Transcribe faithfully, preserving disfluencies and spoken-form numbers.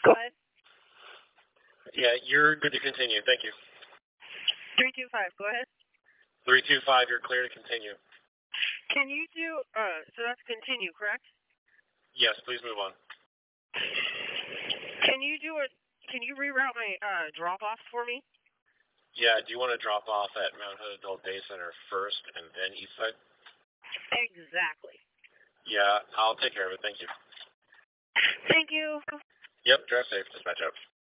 Go ahead. Yeah, you're good to continue. Thank you. three two five, go ahead. three two five, you're clear to continue. Can you do, uh, so that's continue, correct? Yes, please move on. Can you do a, can you reroute my uh, drop-offs for me? Yeah, do you want to drop off at Mount Hood Adult Day Center first and then Eastside? Exactly. Yeah, I'll take care of it. Thank you. Thank you. Yep, drive safe. Dispatch out.